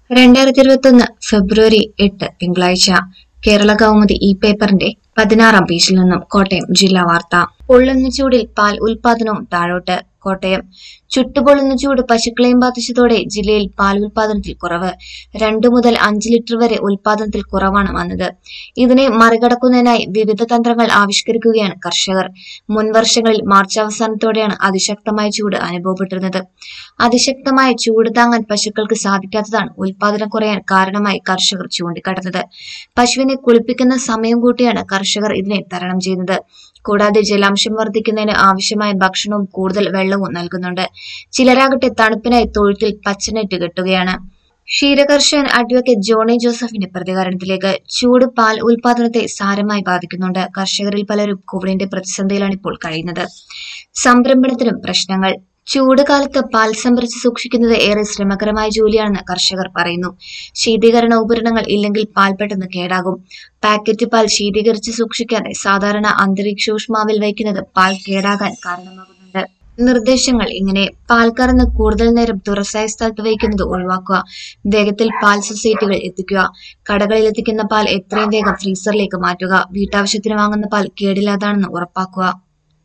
2021 ഫെബ്രുവരി 8 തിങ്കളാഴ്ച കേരള കൗമുദി ഈ പേപ്പറിന്റെ 16-ാം പേജിൽ നിന്നും കോട്ടയം ജില്ലാ വാർത്ത. പൊള്ളുന്ന ചൂടിൽ പാൽ ഉൽപാദനവും താഴോട്ട്. കോട്ടയം ചുട്ടുപൊള്ളുന്ന ചൂട് പശുക്കളെയും ബാധിച്ചതോടെ ജില്ലയിൽ പാൽ ഉൽപാദനത്തിൽ കുറവ്. 2 മുതൽ 5 ലിറ്റർ വരെ ഉൽപാദനത്തിൽ കുറവാണ് വന്നത്. ഇതിനെ മറികടക്കുന്നതിനായി വിവിധ തന്ത്രങ്ങൾ ആവിഷ്കരിക്കുകയാണ് കർഷകർ. മുൻ വർഷങ്ങളിൽ മാർച്ച് അവസാനത്തോടെയാണ് അതിശക്തമായ ചൂട് അനുഭവപ്പെട്ടിരുന്നത്. അതിശക്തമായ ചൂട് താങ്ങാൻ പശുക്കൾക്ക് സാധിക്കാത്തതാണ് ഉൽപാദനം കുറയാൻ കാരണമായി കർഷകർ ചൂണ്ടിക്കാട്ടുന്നത്. പശുവിനെ കുളിപ്പിക്കുന്ന സമയം കൂട്ടിയാണ് കർഷകർ ഇതിനെ തരണം ചെയ്യുന്നത്. കൂടാതെ ജലാംശം വർദ്ധിക്കുന്നതിന് ആവശ്യമായ ഭക്ഷണവും കൂടുതൽ വെള്ളവും നൽകുന്നുണ്ട്. ചിലരാകട്ടെ തണുപ്പിനായി തൊഴുത്തിൽ പച്ചനെറ്റ് കെട്ടുകയാണ്. ക്ഷീരകർഷകൻ അഡ്വക്കേറ്റ് ജോണി ജോസഫിന്റെ പ്രതികരണത്തിലേക്ക്. ചൂട് പാൽ ഉൽപാദനത്തെ സാരമായി ബാധിക്കുന്നുണ്ട്. കർഷകരിൽ പലരും കോവിഡിന്റെ പ്രതിസന്ധിയിലാണ് ഇപ്പോൾ കഴിയുന്നത്. സംരംഭണത്തിനും പ്രശ്നങ്ങൾ. ചൂട് കാലത്ത് പാൽ സംഭരിച്ച് സൂക്ഷിക്കുന്നത് ഏറെ ശ്രമകരമായ ജോലിയാണെന്ന് കർഷകർ പറയുന്നു. ശീതീകരണ ഉപകരണങ്ങൾ ഇല്ലെങ്കിൽ പാൽ പെട്ടെന്ന് കേടാകും. പാക്കറ്റ് പാൽ ശീതീകരിച്ച് സൂക്ഷിക്കാതെ സാധാരണ അന്തരീക്ഷോഷ്മാവിൽ വയ്ക്കുന്നത് പാൽ കേടാകാൻ കാരണമാകുന്നുണ്ട്. നിർദ്ദേശങ്ങൾ ഇങ്ങനെ: പാൽ കറന്ന് കൂടുതൽ നേരം തുറസായ സ്ഥലത്ത് വയ്ക്കുന്നത് ഒഴിവാക്കുക. വേഗത്തിൽ പാൽ സൊസൈറ്റികൾ എത്തിക്കുക. കടകളിൽ എത്തിക്കുന്ന പാൽ എത്രയും വേഗം ഫ്രീസറിലേക്ക് മാറ്റുക. വീട്ടാവശ്യത്തിന് വാങ്ങുന്ന പാൽ കേടില്ലാതാണെന്ന് ഉറപ്പാക്കുക.